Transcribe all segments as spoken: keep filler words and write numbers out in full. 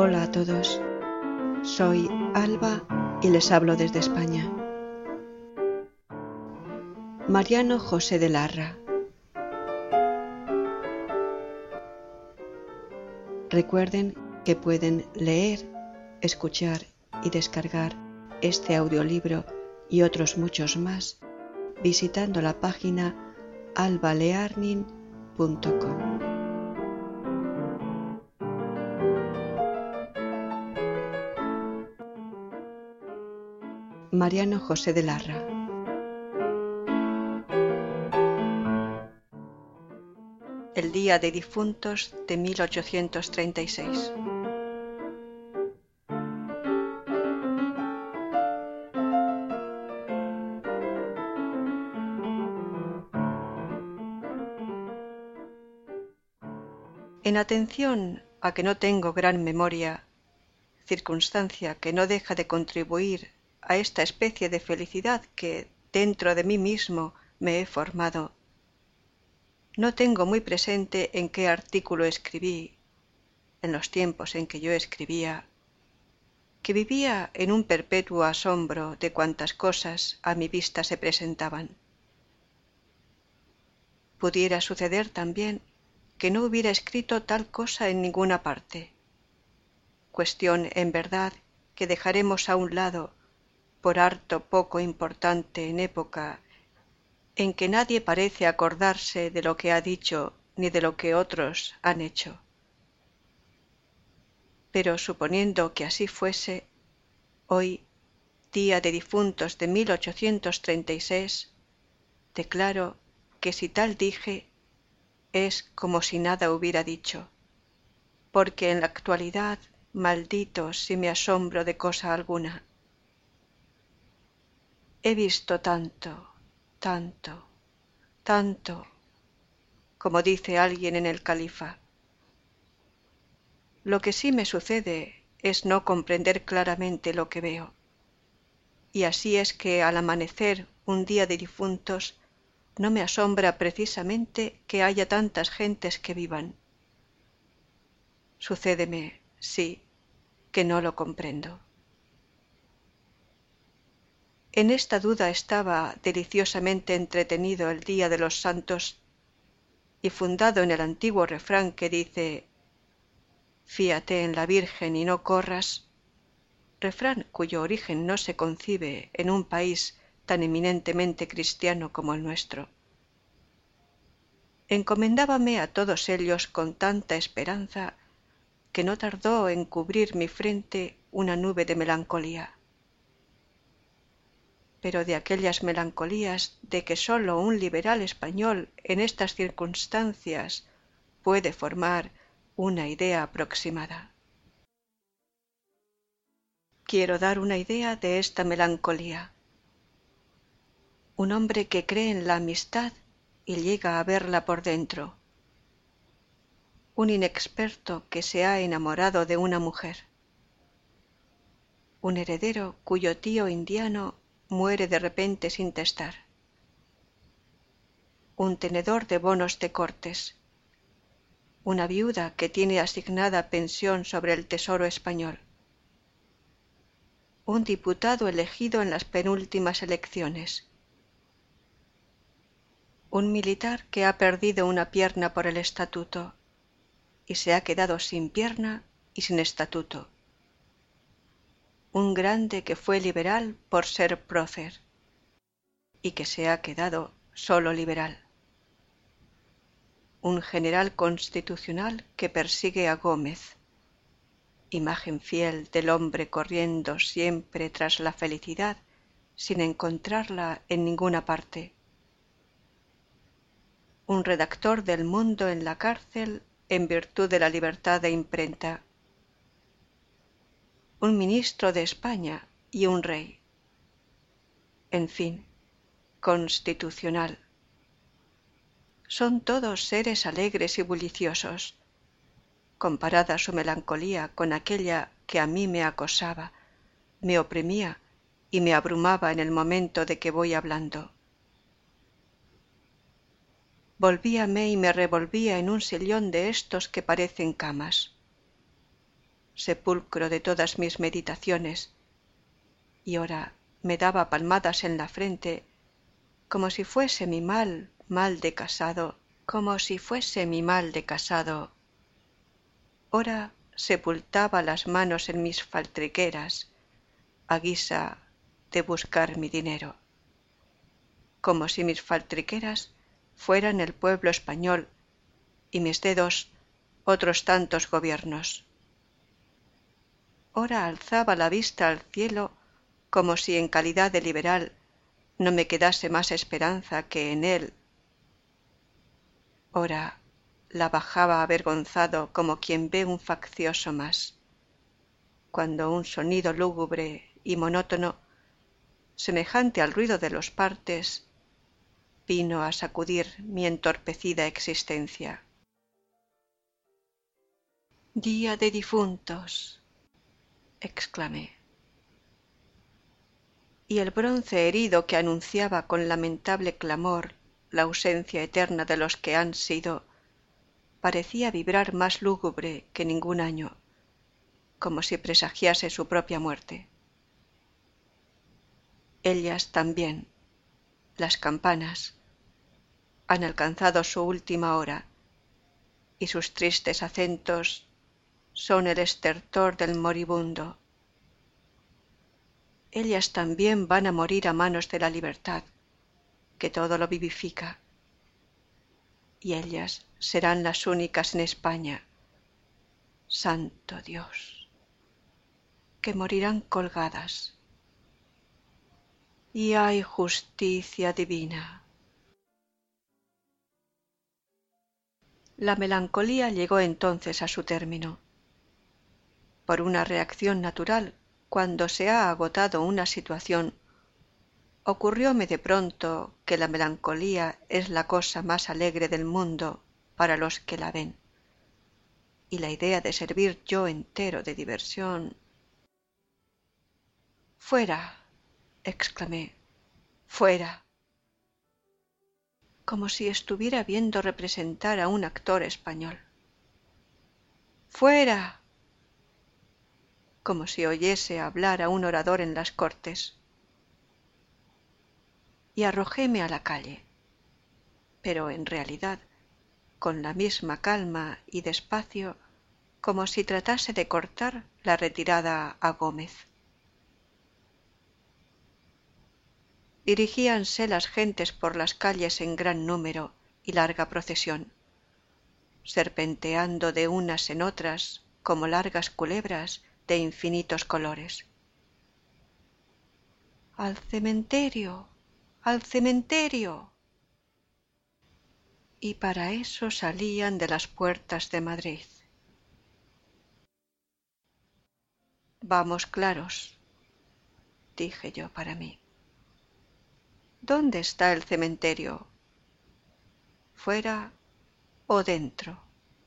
Hola a todos, soy Alba y les hablo desde España. Mariano José de Larra. Recuerden que pueden leer, escuchar y descargar este audiolibro y otros muchos más visitando la página alba learning punto com. Mariano José de Larra. El Día de Difuntos de mil ochocientos treinta y seis. En atención a que no tengo gran memoria, circunstancia que no deja de contribuir a esta especie de felicidad que dentro de mí mismo me he formado, no tengo muy presente en qué artículo escribí, en los tiempos en que yo escribía, que vivía en un perpetuo asombro de cuantas cosas a mi vista se presentaban. Pudiera suceder también que no hubiera escrito tal cosa en ninguna parte, cuestión en verdad que dejaremos a un lado por harto poco importante en época en que nadie parece acordarse de lo que ha dicho ni de lo que otros han hecho. Pero suponiendo que así fuese, hoy, día de difuntos de mil ochocientos treinta y seis, declaro que si tal dije, es como si nada hubiera dicho, porque en la actualidad maldito si me asombro de cosa alguna. He visto tanto, tanto, tanto, como dice alguien en el Califa. Lo que sí me sucede es no comprender claramente lo que veo. Y así es que al amanecer un día de difuntos no me asombra precisamente que haya tantas gentes que vivan. Sucédeme, sí, que no lo comprendo. En esta duda estaba deliciosamente entretenido el día de los santos y fundado en el antiguo refrán que dice «Fíate en la Virgen y no corras», refrán cuyo origen no se concibe en un país tan eminentemente cristiano como el nuestro. Encomendábame a todos ellos con tanta esperanza que no tardó en cubrir mi frente una nube de melancolía. Pero de aquellas melancolías de que sólo un liberal español en estas circunstancias puede formar una idea aproximada. Quiero dar una idea de esta melancolía. Un hombre que cree en la amistad y llega a verla por dentro. Un inexperto que se ha enamorado de una mujer. Un heredero cuyo tío indiano muere de repente sin testar. Un tenedor de bonos de cortes. Una viuda que tiene asignada pensión sobre el tesoro español. Un diputado elegido en las penúltimas elecciones. Un militar que ha perdido una pierna por el estatuto y se ha quedado sin pierna y sin estatuto. Un grande que fue liberal por ser prócer y que se ha quedado solo liberal. Un general constitucional que persigue a Gómez, imagen fiel del hombre corriendo siempre tras la felicidad sin encontrarla en ninguna parte. Un redactor del Mundo en la cárcel en virtud de la libertad de imprenta. Un ministro de España y un rey. En fin, constitucional. Son todos seres alegres y bulliciosos. Comparada su melancolía con aquella que a mí me acosaba, me oprimía y me abrumaba en el momento de que voy hablando. Volvíame y me revolvía en un sillón de estos que parecen camas. sepulcro de todas mis meditaciones, y ora me daba palmadas en la frente, como si fuese mi mal, mal de casado, como si fuese mi mal de casado. Ora sepultaba las manos en mis faltriqueras, a guisa de buscar mi dinero, como si mis faltriqueras fueran el pueblo español y mis dedos otros tantos gobiernos. Ora alzaba la vista al cielo como si en calidad de liberal no me quedase más esperanza que en él. Ora la bajaba avergonzado como quien ve un faccioso más, cuando un sonido lúgubre y monótono, semejante al ruido de los partes, vino a sacudir mi entorpecida existencia. «Día de difuntos», exclamé. Y el bronce herido que anunciaba con lamentable clamor la ausencia eterna de los que han sido, parecía vibrar más lúgubre que ningún año, como si presagiase su propia muerte. Ellas también, las campanas, han alcanzado su última hora, y sus tristes acentos son el estertor del moribundo. Ellas también van a morir a manos de la libertad, que todo lo vivifica, y ellas serán las únicas en España, santo Dios, que morirán colgadas. Y hay justicia divina. La melancolía llegó entonces a su término. Por una reacción natural, cuando se ha agotado una situación, ocurrióme de pronto que la melancolía es la cosa más alegre del mundo para los que la ven, y la idea de servir yo entero de diversión. «Fuera», exclamé, «fuera», como si estuviera viendo representar a un actor español. «Fuera», como si oyese hablar a un orador en las cortes. Y arrojóme a la calle, pero en realidad con la misma calma y despacio como si tratase de cortar la retirada a Gómez. Dirigíanse las gentes por las calles en gran número y larga procesión, serpenteando de unas en otras como largas culebras de infinitos colores. «¡Al cementerio! ¡Al cementerio!». Y para eso salían de las puertas de Madrid. «Vamos claros», dije yo para mí. «¿Dónde está el cementerio? ¿Fuera o dentro?».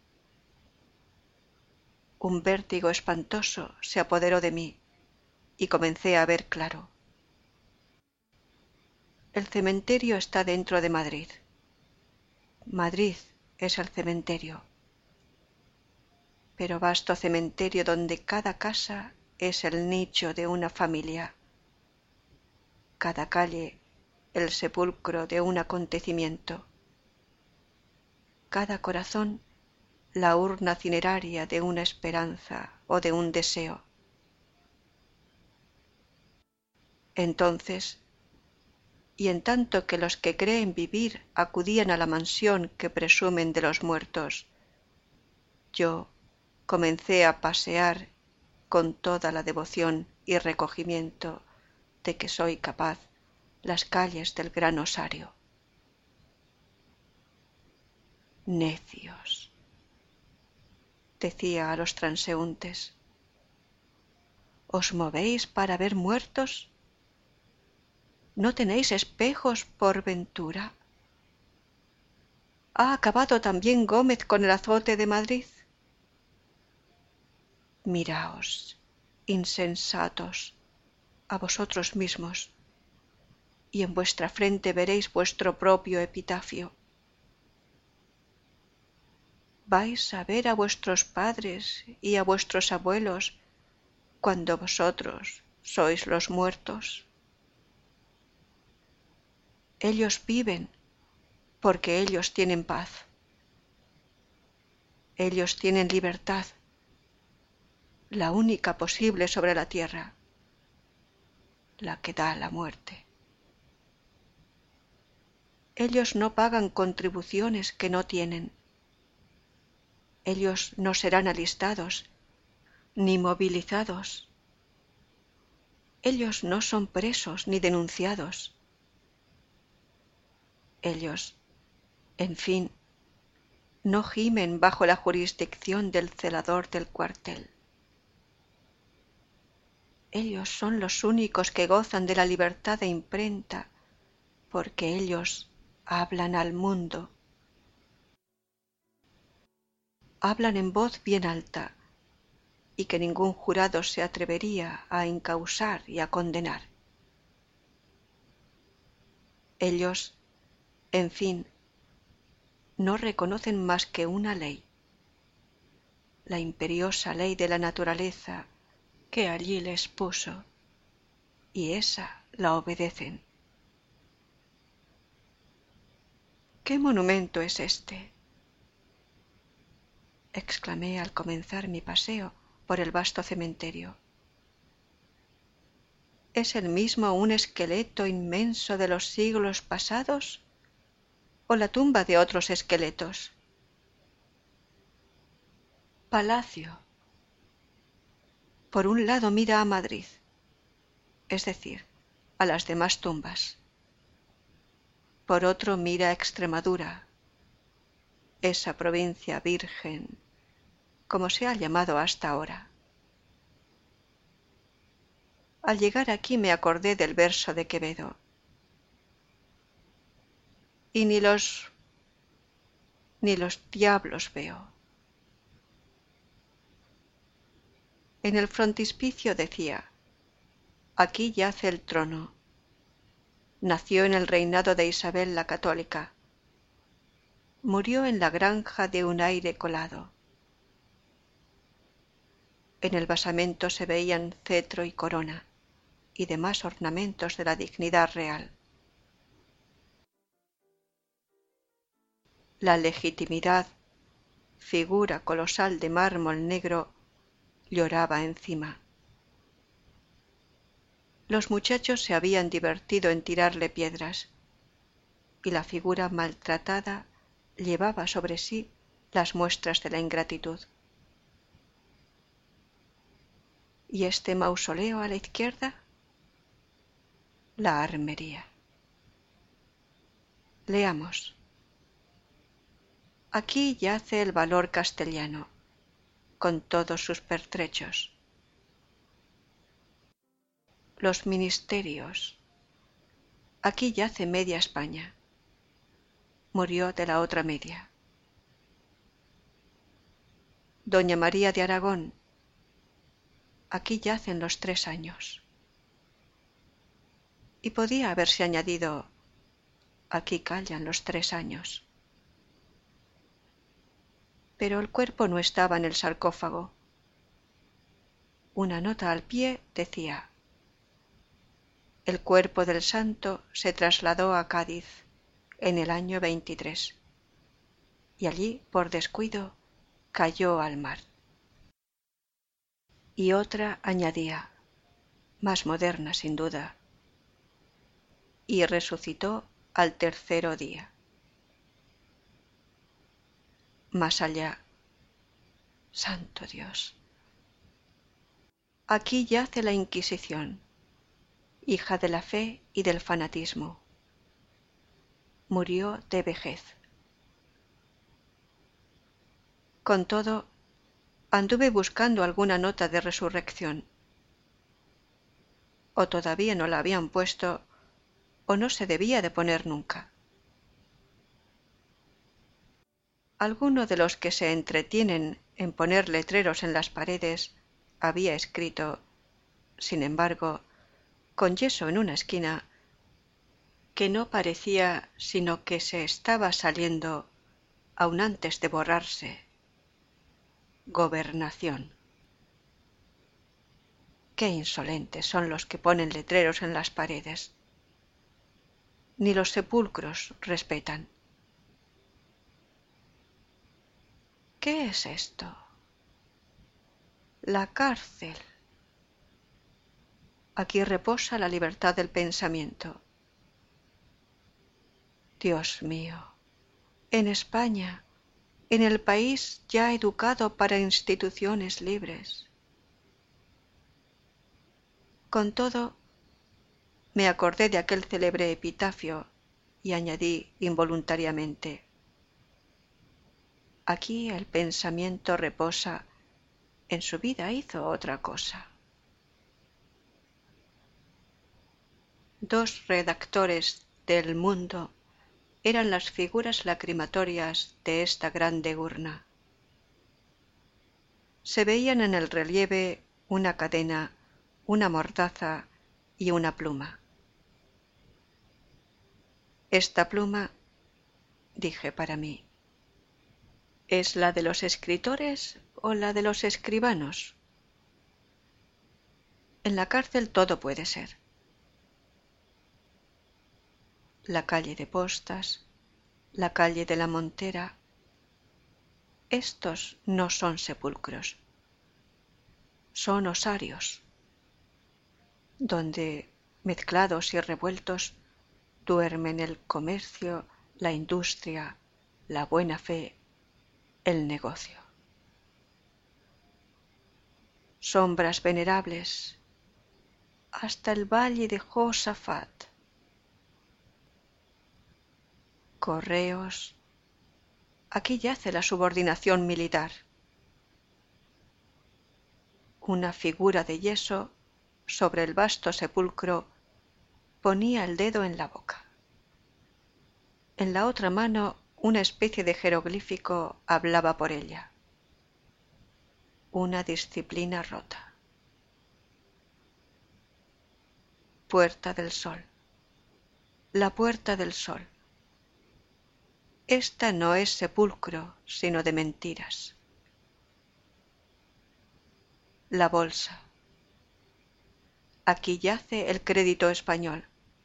Un vértigo espantoso se apoderó de mí y comencé a ver claro. El cementerio está dentro de Madrid. Madrid es el cementerio, pero vasto cementerio donde cada casa es el nicho de una familia, cada calle el sepulcro de un acontecimiento, cada corazón la urna cineraria de una esperanza o de un deseo. Entonces, y en tanto que los que creen vivir acudían a la mansión que presumen de los muertos, yo comencé a pasear con toda la devoción y recogimiento de que soy capaz las calles del Gran Osario. «Necios», decía a los transeúntes, «¿os movéis para ver muertos? ¿No tenéis espejos por ventura? ¿Ha acabado también Gómez con el azote de Madrid? Miraos, insensatos, a vosotros mismos, y en vuestra frente veréis vuestro propio epitafio. vais a ver a vuestros padres y a vuestros abuelos cuando vosotros sois los muertos. Ellos viven porque ellos tienen paz. Ellos tienen libertad, la única posible sobre la tierra, la que da la muerte. Ellos no pagan contribuciones que no tienen. Ellos no serán alistados ni movilizados. Ellos no son presos ni denunciados. Ellos, en fin, no gimen bajo la jurisdicción del celador del cuartel. Ellos son los únicos que gozan de la libertad de imprenta, porque ellos hablan al mundo. Hablan en voz bien alta y que ningún jurado se atrevería a encausar y a condenar. Ellos, en fin, no reconocen más que una ley, la imperiosa ley de la naturaleza que allí les puso, y esa la obedecen. ¿Qué monumento es este?, exclamé al comenzar mi paseo por el vasto cementerio. ¿Es el mismo un esqueleto inmenso de los siglos pasados o la tumba de otros esqueletos? Palacio. Por un lado mira a Madrid, es decir, a las demás tumbas. Por otro mira a Extremadura, esa provincia virgen, como se ha llamado hasta ahora. Al llegar aquí me acordé del verso de Quevedo. Y ni los ni los diablos veo. En el frontispicio decía: aquí yace el trono. Nació en el reinado de Isabel la Católica. Murió en la granja de un aire colado. En el basamento se veían cetro y corona y demás ornamentos de la dignidad real. La legitimidad, figura colosal de mármol negro, lloraba encima. Los muchachos se habían divertido en tirarle piedras, y la figura maltratada llevaba sobre sí las muestras de la ingratitud. ¿Y este mausoleo a la izquierda? La armería. Leamos. Aquí yace el valor castellano, con todos sus pertrechos. Los ministerios. Aquí yace media España. Murió de la otra media. Doña María de Aragón. Aquí yacen los tres años. Y podía haberse añadido: aquí callan los tres años. Pero el cuerpo no estaba en el sarcófago. Una nota al pie decía: el cuerpo del santo se trasladó a Cádiz en el año veintitrés, y allí, por descuido, cayó al mar. Y otra añadía, más moderna sin duda: y resucitó al tercero día. Más allá, santo Dios. Aquí yace la Inquisición, hija de la fe y del fanatismo. Murió de vejez. Con todo, anduve buscando alguna nota de resurrección. O todavía no la habían puesto, o no se debía de poner nunca. Alguno de los que se entretienen en poner letreros en las paredes había escrito, sin embargo, con yeso en una esquina, que no parecía sino que se estaba saliendo, aun antes de borrarse, gobernación. Qué insolentes son los que ponen letreros en las paredes. Ni los sepulcros respetan. ¿Qué es esto? La cárcel. Aquí reposa la libertad del pensamiento. Dios mío, en España, en el país ya educado para instituciones libres. Con todo, me acordé de aquel célebre epitafio y añadí involuntariamente: aquí el pensamiento reposa, en su vida hizo otra cosa. Dos redactores del Mundo eran las figuras lacrimatorias de esta grande urna. Se veían en el relieve una cadena, una mordaza y una pluma. Esta pluma, dije para mí, ¿es la de los escritores o la de los escribanos? En la cárcel todo puede ser. La calle de Postas, la calle de la Montera. Estos no son sepulcros, son osarios, donde, mezclados y revueltos, duermen el comercio, la industria, la buena fe, el negocio. Sombras venerables, hasta el valle de Josafat. Correos, aquí yace la subordinación militar. Una figura de yeso sobre el vasto sepulcro ponía el dedo en la boca. En la otra mano una especie de jeroglífico hablaba por ella. Una disciplina rota. Puerta del Sol. La Puerta del Sol. Esta no es sepulcro, sino de mentiras. La Bolsa. Aquí yace el crédito español.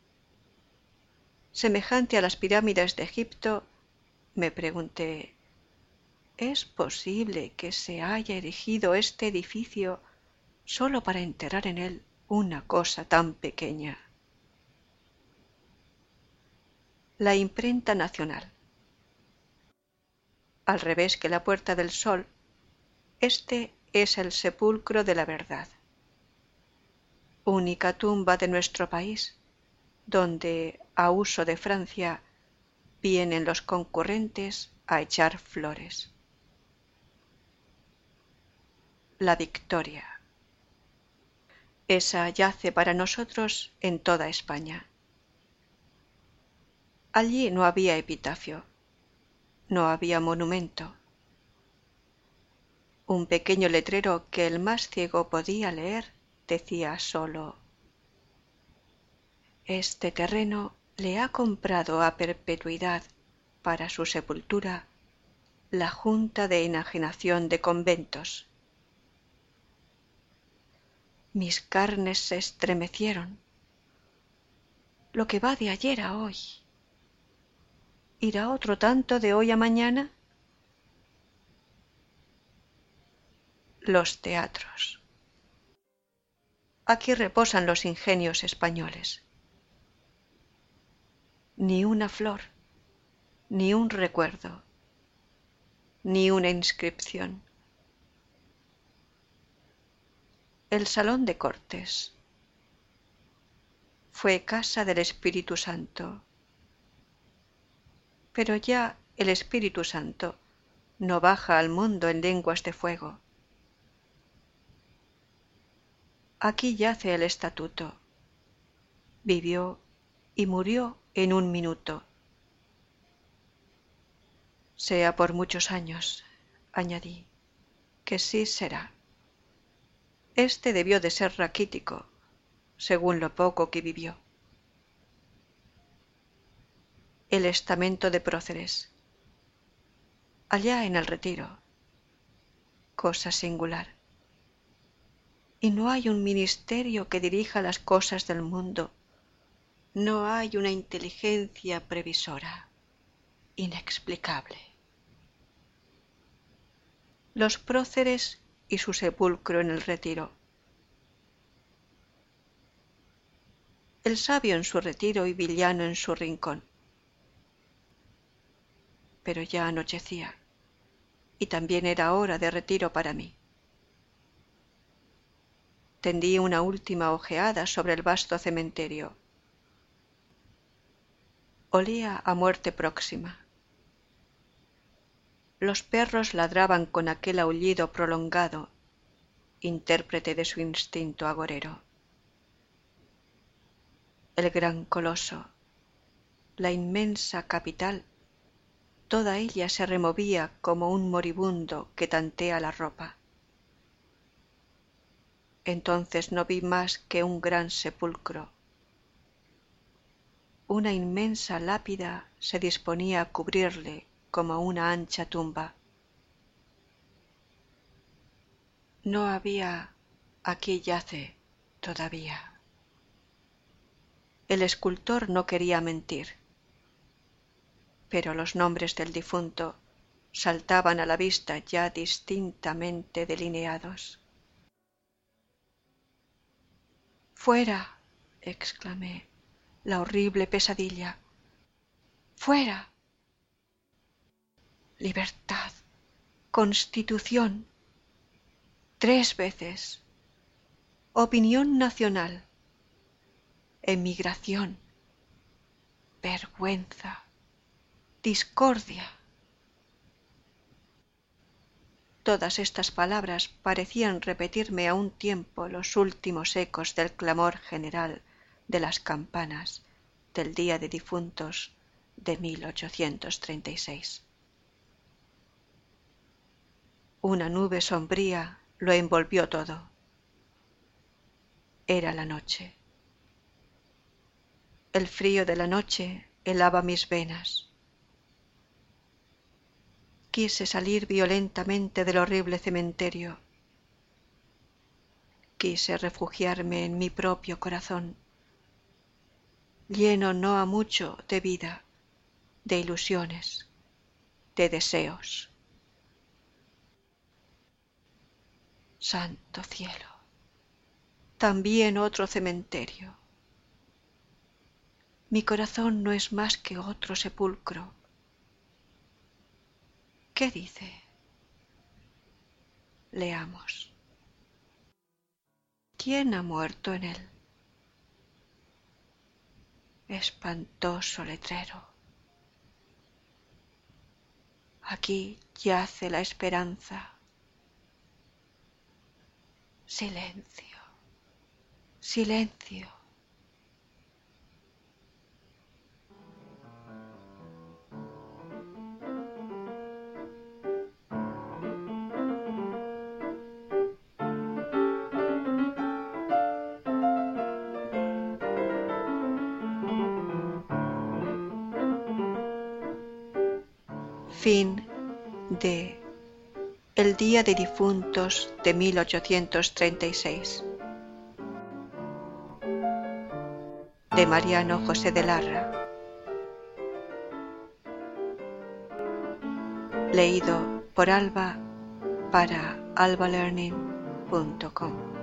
Semejante a las pirámides de Egipto, me pregunté, ¿es posible que se haya erigido este edificio solo para enterrar en él una cosa tan pequeña? La imprenta nacional. Al revés que la Puerta del Sol, este es el sepulcro de la verdad. Única tumba de nuestro país, donde, a uso de Francia, vienen los concurrentes a echar flores. La Victoria. Esa yace para nosotros en toda España. Allí no había epitafio, no había monumento. Un pequeño letrero que el más ciego podía leer decía solo: este terreno le ha comprado a perpetuidad para su sepultura la Junta de Enajenación de Conventos. Mis carnes se estremecieron. Lo que va de ayer a hoy. ¿Irá otro tanto de hoy a mañana? Los teatros. Aquí reposan los ingenios españoles. Ni una flor, ni un recuerdo, ni una inscripción. El Salón de Cortes fue casa del Espíritu Santo, pero ya el Espíritu Santo no baja al mundo en lenguas de fuego. Aquí yace el estatuto. Vivió y murió en un minuto. Sea por muchos años, añadí, que sí será. Este debió de ser raquítico, según lo poco que vivió. El estamento de Próceres. Allá en el Retiro. cosa singular. Y no hay un ministerio que dirija las cosas del mundo. No hay una inteligencia previsora, inexplicable. Los próceres y su sepulcro en el retiro. El sabio en su retiro y villano en su rincón. Pero ya anochecía, y también era hora de retiro para mí. Tendí una última ojeada sobre el vasto cementerio. Olía a muerte próxima. Los perros ladraban con aquel aullido prolongado, intérprete de su instinto agorero. El gran coloso, la inmensa capital, toda ella se removía como un moribundo que tantea la ropa. Entonces no vi más que un gran sepulcro. Una inmensa lápida se disponía a cubrirle como una ancha tumba. No había aquí yace todavía. El escultor no quería mentir, pero los nombres del difunto saltaban a la vista ya distintamente delineados. ¡Fuera!, exclamé, la horrible pesadilla. ¡Fuera! Libertad, Constitución, tres veces. Opinión nacional, emigración, vergüenza, discordia. Todas estas palabras parecían repetirme a un tiempo los últimos ecos del clamor general de las campanas del Día de Difuntos de mil ochocientos treinta y seis. Una nube sombría lo envolvió todo. Era la noche. El frío de la noche helaba mis venas. Quise salir violentamente del horrible cementerio. Quise refugiarme en mi propio corazón, lleno no ha mucho de vida, de ilusiones, de deseos. Santo cielo, también otro cementerio. Mi corazón no es más que otro sepulcro. ¿Qué dice? Leamos. ¿Quién ha muerto en él? Espantoso letrero. Aquí yace la esperanza. Silencio, silencio. Fin de El Día de Difuntos de mil ochocientos treinta y seis de Mariano José de Larra. Leído por Alba para alba learning punto com.